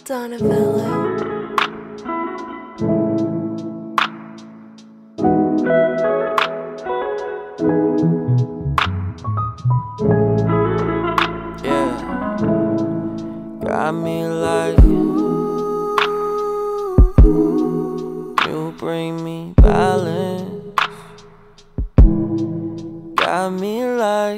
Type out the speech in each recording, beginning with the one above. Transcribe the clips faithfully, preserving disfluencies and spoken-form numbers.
Donavello. Yeah, got me like you bring me balance. Got me like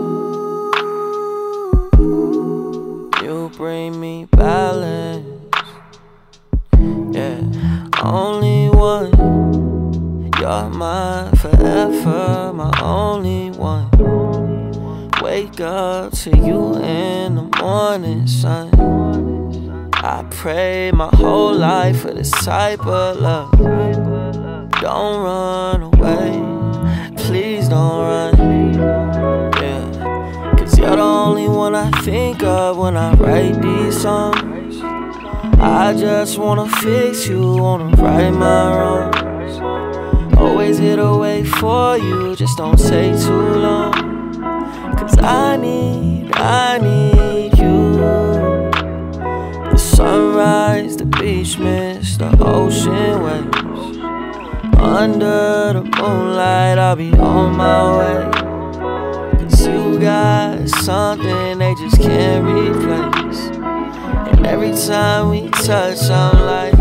you bring me balance. Yeah, only one. You're mine forever, my only one. Wake up to you in the morning sun. I pray my whole life for this type of love. Don't run away, please don't run. Yeah, cause you're the only one I think of when I write these songs. I just wanna fix you, wanna right my wrongs. Always hit a way for you, just don't take too long. Cause I need, I need you. The sunrise, the beach mist, the ocean waves. Under the moonlight, I'll be on my way. Cause you got something they just can't replace. And every time we touch, I'm like,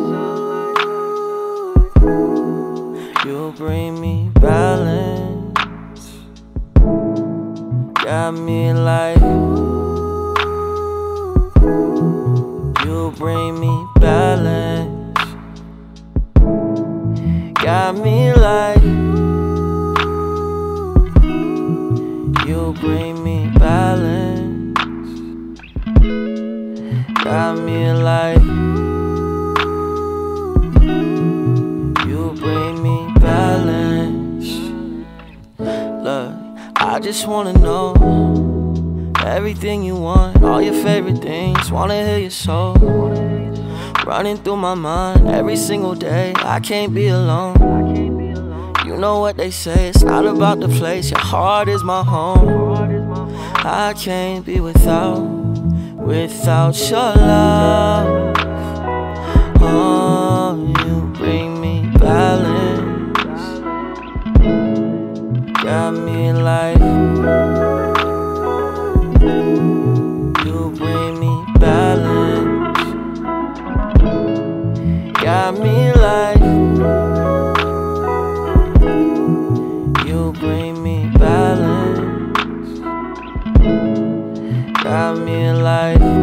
you bring me balance. Got me like, you bring me balance. Got me like, you bring me balance. Got me like, you bring me balance. Look, I just wanna know everything you want, all your favorite things. Wanna hear your soul running through my mind every single day. I can't be alone. You know what they say, it's not about the place. Your heart is my home. I can't be without, without your love. Oh, you bring me balance. Got me like, you bring me balance. Got me like, you bring me balance. Got me like